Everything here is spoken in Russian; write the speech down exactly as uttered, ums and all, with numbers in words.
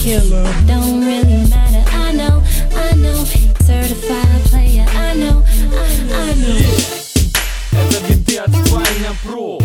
killer. Don't really matter, I know, I know. Certified player, I know, I, I know. Это биты от Ваня Про.